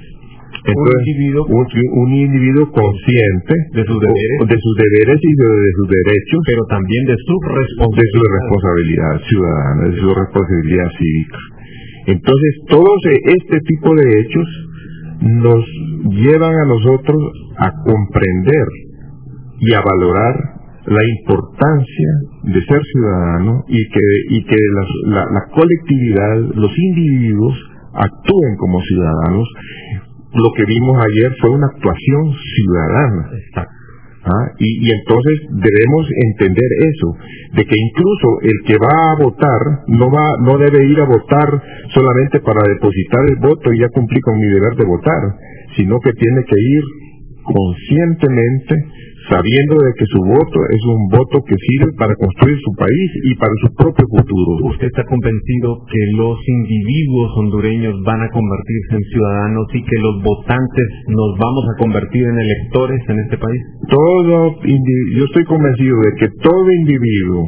un individuo consciente de sus deberes y de sus derechos, pero también de su responsabilidad ciudadana, de su responsabilidad cívica. Entonces, todos este tipo de hechos nos llevan a nosotros a comprender y a valorar la importancia de ser ciudadano y que la colectividad, los individuos, actúen como ciudadanos. Lo que vimos ayer fue una actuación ciudadana. Y entonces debemos entender eso, de que incluso el que va a votar no debe ir a votar solamente para depositar el voto y ya cumplí con mi deber de votar, sino que tiene que ir conscientemente, sabiendo de que su voto es un voto que sirve para construir su país y para su propio futuro. ¿Usted está convencido que los individuos hondureños van a convertirse en ciudadanos y que los votantes nos vamos a convertir en electores en este país? Yo estoy convencido de que todo individuo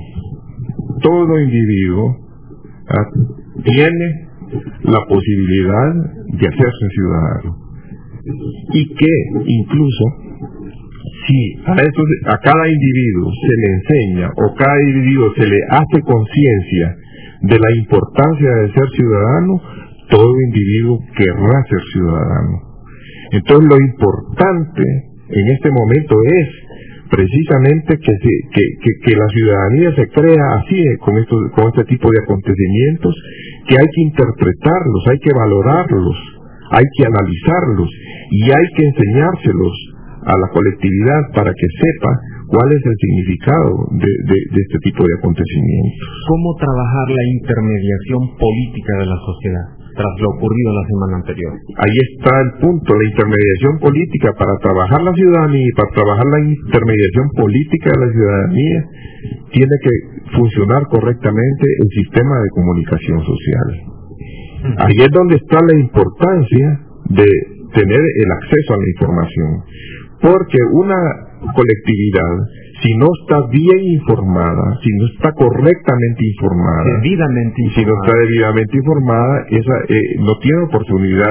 tiene la posibilidad de hacerse ciudadano, y que incluso si a cada individuo se le enseña o cada individuo se le hace conciencia de la importancia de ser ciudadano, todo individuo querrá ser ciudadano. Entonces lo importante en este momento es precisamente que la ciudadanía se crea así, con este tipo de acontecimientos, que hay que interpretarlos, hay que valorarlos, hay que analizarlos y hay que enseñárselos a la colectividad para que sepa cuál es el significado de este tipo de acontecimientos. ¿Cómo trabajar la intermediación política de la sociedad tras lo ocurrido la semana anterior? Ahí está el punto, la intermediación política. Para trabajar la ciudadanía y para trabajar la intermediación política de la ciudadanía tiene que funcionar correctamente el sistema de comunicación social. Ahí es donde está la importancia de tener el acceso a la información, porque una colectividad, si no está bien informada, si no está correctamente informada, si no está debidamente informada, no tiene oportunidad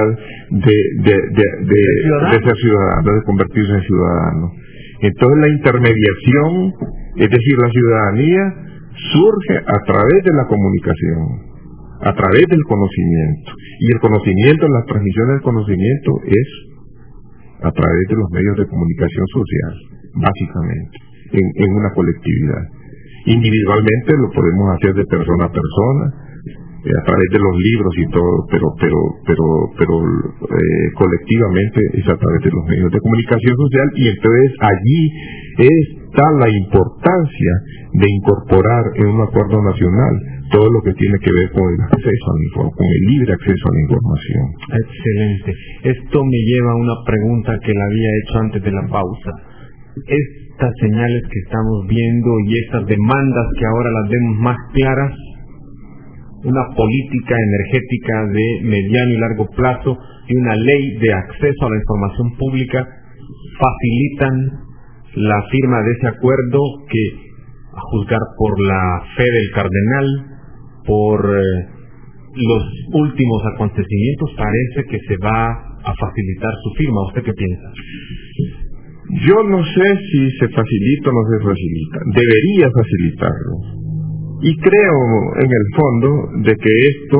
de ser ciudadano, de convertirse en ciudadano. Entonces la intermediación, es decir, la ciudadanía, surge a través de la comunicación, a través del conocimiento, y el conocimiento, la transmisión del conocimiento es a través de los medios de comunicación social, básicamente, en una colectividad. Individualmente lo podemos hacer de persona a persona, a través de los libros y todo, pero colectivamente es a través de los medios de comunicación social, y entonces allí está la importancia de incorporar en un acuerdo nacional todo lo que tiene que ver con el acceso a la información, con el libre acceso a la información. Excelente. Esto me lleva a una pregunta que la había hecho antes de la pausa. Estas señales que estamos viendo y estas demandas que ahora las vemos más claras, una política energética de mediano y largo plazo y una ley de acceso a la información pública facilitan la firma de ese acuerdo que, a juzgar por la fe del cardenal, por los últimos acontecimientos, parece que se va a facilitar su firma. ¿Usted qué piensa? Yo no sé si se facilita o no se facilita. Debería facilitarlo. Y creo, en el fondo, de que esto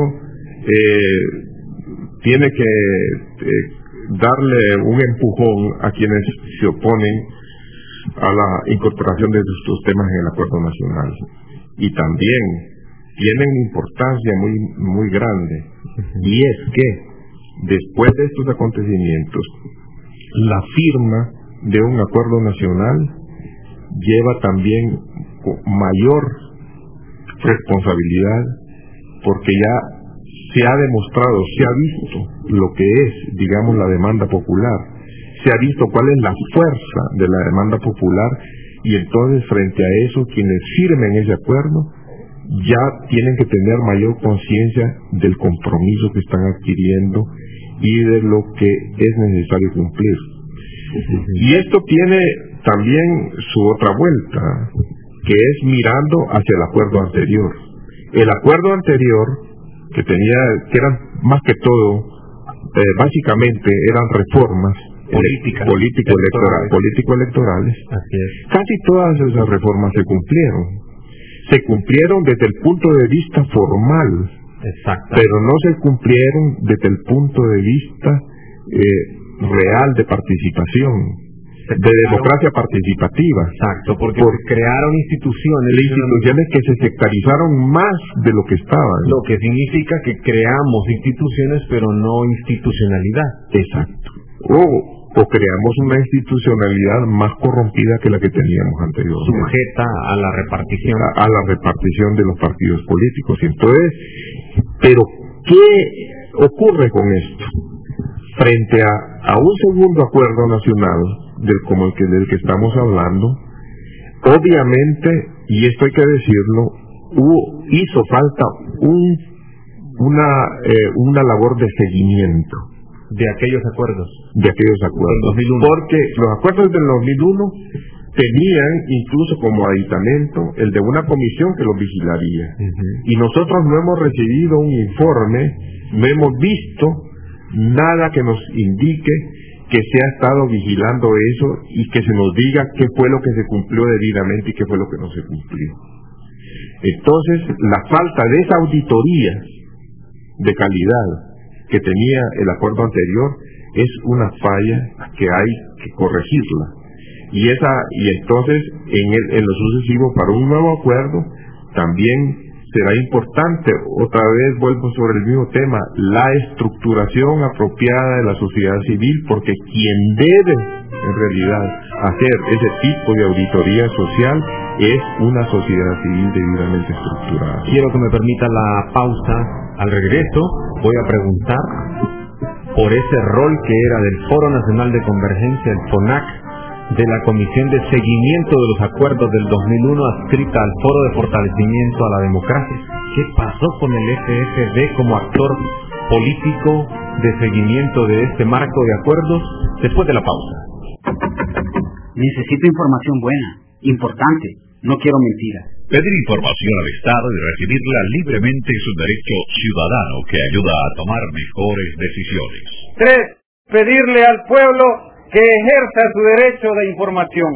tiene que darle un empujón a quienes se oponen a la incorporación de estos temas en el acuerdo nacional. Y también tienen importancia muy grande, y es que después de estos acontecimientos, la firma de un acuerdo nacional lleva también mayor responsabilidad, porque ya se ha demostrado, se ha visto lo que es, digamos, la demanda popular, se ha visto cuál es la fuerza de la demanda popular, y entonces frente a eso quienes firmen ese acuerdo ya tienen que tener mayor conciencia del compromiso que están adquiriendo y de lo que es necesario cumplir. Y esto tiene también su otra vuelta, que es mirando hacia el acuerdo anterior. El acuerdo anterior, que eran más que todo, básicamente eran reformas político-electorales. Casi todas esas reformas se cumplieron desde el punto de vista formal, pero no se cumplieron desde el punto de vista real de participación, de democracia participativa. Exacto, porque se crearon instituciones que se sectarizaron más de lo que estaban. Lo que significa que creamos instituciones, pero no institucionalidad. Exacto. O creamos una institucionalidad más corrompida que la que teníamos anteriormente, sujeta a la repartición de los partidos políticos. Entonces, pero ¿qué ocurre con esto? Frente a un segundo acuerdo nacional, del que estamos hablando, obviamente, y esto hay que decirlo, hizo falta una labor de seguimiento de aquellos acuerdos. Del 2001. Porque los acuerdos del 2001 tenían incluso como aditamento el de una comisión que los vigilaría. Y nosotros no hemos recibido un informe, no hemos visto nada que nos indique que se ha estado vigilando eso y que se nos diga qué fue lo que se cumplió debidamente y qué fue lo que no se cumplió. Entonces, la falta de esa auditoría de calidad que tenía el acuerdo anterior es una falla que hay que corregirla. Y entonces, en lo sucesivo, para un nuevo acuerdo, también será importante, otra vez vuelvo sobre el mismo tema, la estructuración apropiada de la sociedad civil, porque quien debe, en realidad, hacer ese tipo de auditoría social es una sociedad civil debidamente estructurada. Quiero que me permita la pausa. Al regreso, voy a preguntar por ese rol que era del Foro Nacional de Convergencia, el FONAC, de la Comisión de Seguimiento de los Acuerdos del 2001 adscrita al Foro de Fortalecimiento a la Democracia. ¿Qué pasó con el FFD como actor político de seguimiento de este marco de acuerdos? Después de la pausa. Necesito información buena, importante, no quiero mentiras. Pedir información al Estado y recibirla libremente es un derecho ciudadano que ayuda a tomar mejores decisiones. 3. Pedirle al pueblo que ejerza su derecho de información.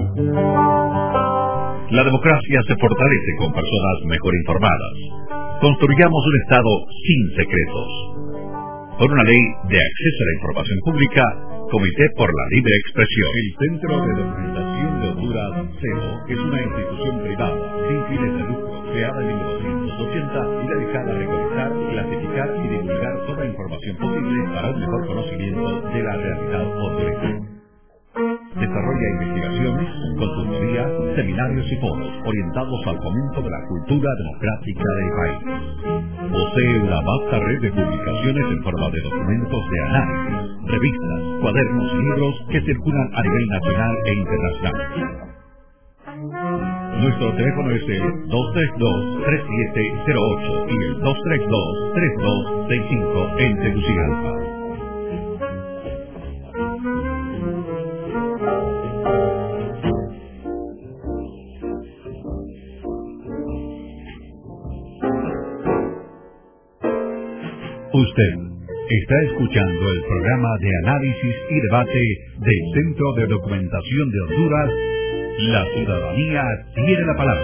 La democracia se fortalece con personas mejor informadas. Construyamos un Estado sin secretos. Con una ley de acceso a la información pública, Comité por la Libre Expresión. El Centro de Documentación de Honduras, CEDO, es una institución privada sin fines de lucro, creada en 1980 y dedicada a recolectar, clasificar y divulgar toda información posible para un mejor conocimiento de la realidad hondureña. Desarrolla investigaciones, consultoría, seminarios y foros orientados al fomento de la cultura democrática del país. Posee una vasta red de publicaciones en forma de documentos de análisis, revistas, cuadernos y libros que circulan a nivel nacional e internacional. Nuestro teléfono es el 232-3708 y el 232-3265 en Tegucigalpa. Usted está escuchando el programa de análisis y debate del Centro de Documentación de Honduras. La ciudadanía tiene la palabra.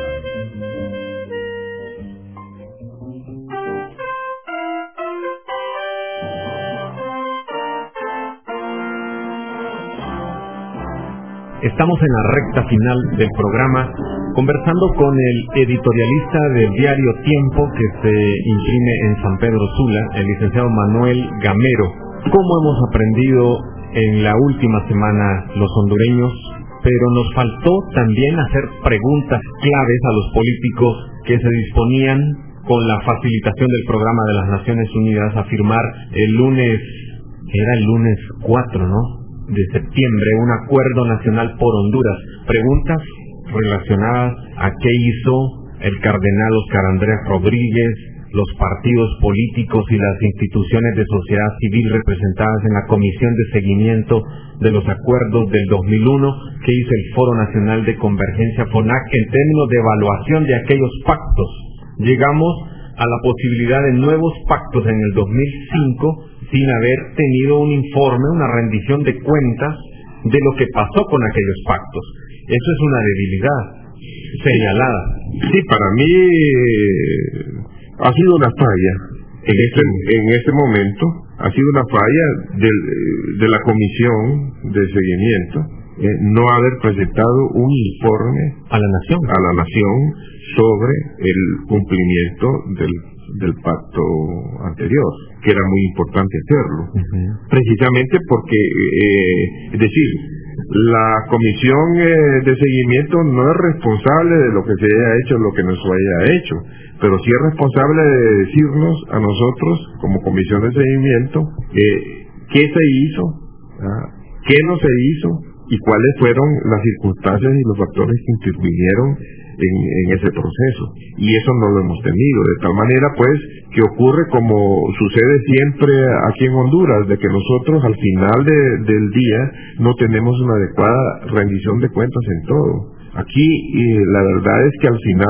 Estamos en la recta final del programa, conversando con el editorialista del diario Tiempo, que se imprime en San Pedro Sula, el licenciado Manuel Gamero. ¿Cómo hemos aprendido en la última semana los hondureños? Pero nos faltó también hacer preguntas claves a los políticos que se disponían, con la facilitación del programa de las Naciones Unidas, a firmar el lunes 4, ¿no?, de septiembre, un acuerdo nacional por Honduras. Preguntas relacionadas a qué hizo el cardenal Óscar Andrés Rodríguez, los partidos políticos y las instituciones de sociedad civil representadas en la Comisión de Seguimiento de los Acuerdos del 2001, qué hizo el Foro Nacional de Convergencia FONAC en términos de evaluación de aquellos pactos. Llegamos a la posibilidad de nuevos pactos en el 2005 sin haber tenido un informe, una rendición de cuentas de lo que pasó con aquellos pactos. Eso es una debilidad señalada. Sí, para mí ha sido una falla en este momento, ha sido una falla de la Comisión de Seguimiento, no haber presentado un informe a la nación sobre el cumplimiento del pacto anterior, que era muy importante hacerlo, precisamente porque, es decir, la Comisión de Seguimiento no es responsable de lo que se haya hecho o lo que no se haya hecho, pero sí es responsable de decirnos a nosotros, como Comisión de Seguimiento, qué se hizo, qué no se hizo, y cuáles fueron las circunstancias y los factores que intervinieron en ese proceso, y eso no lo hemos tenido, de tal manera pues que ocurre como sucede siempre aquí en Honduras, de que nosotros al final del día no tenemos una adecuada rendición de cuentas en todo. Aquí la verdad es que al final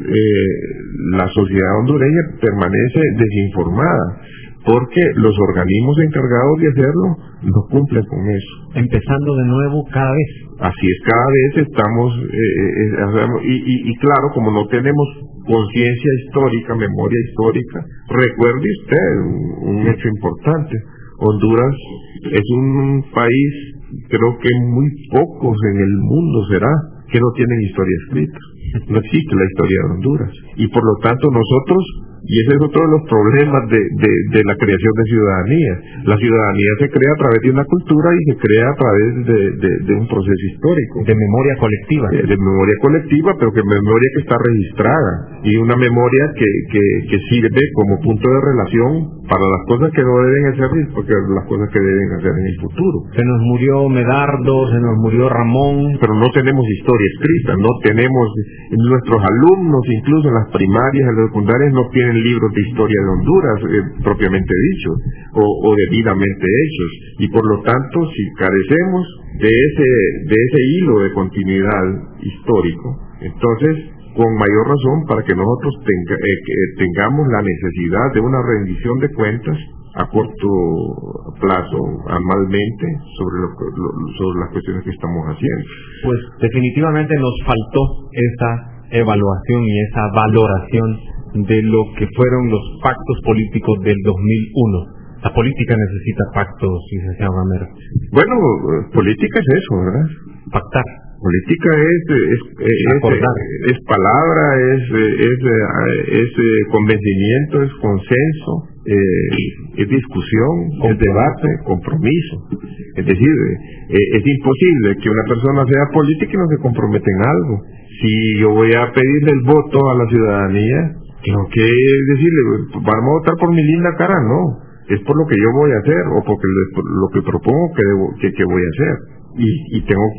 la sociedad hondureña permanece desinformada, porque los organismos encargados de hacerlo no cumplen con eso. Empezando de nuevo cada vez. Así es, cada vez estamos, y claro, como no tenemos conciencia histórica, memoria histórica, recuerde usted un hecho importante. Honduras es un país, creo que muy pocos en el mundo será, que no tienen historia escrita. No existe la historia de Honduras. Y por lo tanto nosotros, y ese es otro de los problemas de la creación de ciudadanía. La ciudadanía se crea a través de una cultura y se crea a través de un proceso histórico. De memoria colectiva. De memoria colectiva, pero que memoria que está registrada. Y una memoria que sirve como punto de relación para las cosas que no deben hacer, porque las cosas que deben hacer en el futuro. Se nos murió Medardo, se nos murió Ramón. Pero no tenemos historia escrita, no tenemos, nuestros alumnos, incluso en las primarias, en las secundarias, no tienen libros de historia de Honduras, propiamente dicho, o debidamente hechos, y por lo tanto, si carecemos de ese hilo de continuidad histórico, entonces, con mayor razón, para que nosotros tengamos la necesidad de una rendición de cuentas a corto plazo, anualmente, sobre las cuestiones que estamos haciendo. Pues definitivamente nos faltó esa evaluación y esa valoración de lo que fueron los pactos políticos del 2001. La política necesita pactos, licenciado Gamero. Bueno, política es eso, ¿verdad? Pactar. Política es palabra, es convencimiento, es consenso, es discusión, es debate, compromiso. Es decir, es imposible que una persona sea política y no se comprometa en algo. Si yo voy a pedirle el voto a la ciudadanía, tengo que decirle, vamos a votar por mi linda cara, no, es por lo que yo voy a hacer, o porque lo que propongo que voy a hacer, y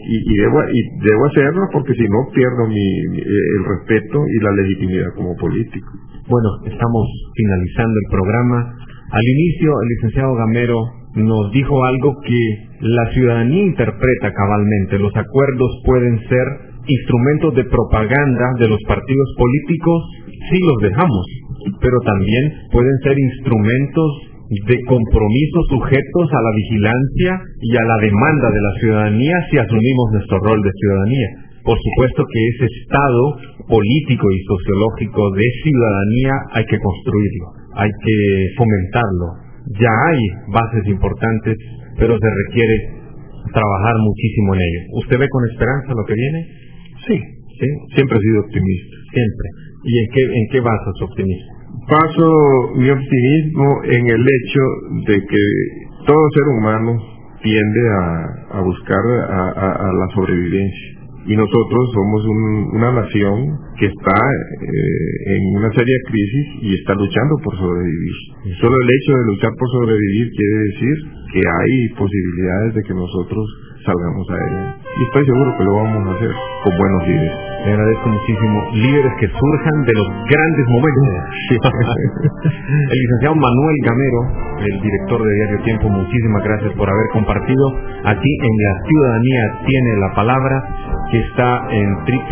debo hacerlo, porque si no pierdo el respeto y la legitimidad como político. Bueno, estamos finalizando el programa. Al inicio, el licenciado Gamero nos dijo algo que la ciudadanía interpreta cabalmente. Los acuerdos pueden ser instrumentos de propaganda de los partidos políticos, sí los dejamos, pero también pueden ser instrumentos de compromiso sujetos a la vigilancia y a la demanda de la ciudadanía si asumimos nuestro rol de ciudadanía. Por supuesto que ese estado político y sociológico de ciudadanía hay que construirlo, hay que fomentarlo. Ya hay bases importantes, pero se requiere trabajar muchísimo en ello. ¿Usted ve con esperanza lo que viene? Sí, siempre he sido optimista. Siempre. ¿Y en qué basa su optimismo? Baso mi optimismo en el hecho de que todo ser humano tiende a buscar a la sobrevivencia. Y nosotros somos una nación que está en una seria crisis y está luchando por sobrevivir. Solo el hecho de luchar por sobrevivir quiere decir que hay posibilidades de que nosotros salgamos adelante. Y estoy seguro que lo vamos a hacer con buenos líderes. Le agradezco muchísimo. Líderes que surjan de los grandes momentos. El licenciado Manuel Gamero, el director de Diario Tiempo, muchísimas gracias por haber compartido aquí en La Ciudadanía Tiene la Palabra, que está en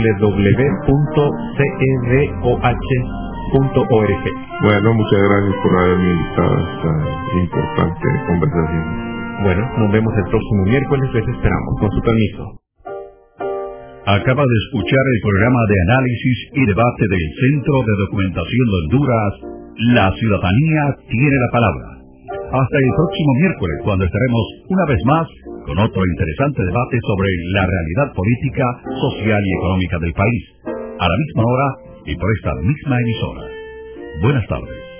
www.cedoh.org. Bueno, muchas gracias por haberme invitado a esta importante conversación. Bueno, nos vemos el próximo miércoles, les esperamos, con su permiso. Acaba de escuchar el programa de análisis y debate del Centro de Documentación de Honduras, La Ciudadanía Tiene la Palabra. Hasta el próximo miércoles, cuando estaremos una vez más con otro interesante debate sobre la realidad política, social y económica del país, a la misma hora y por esta misma emisora. Buenas tardes.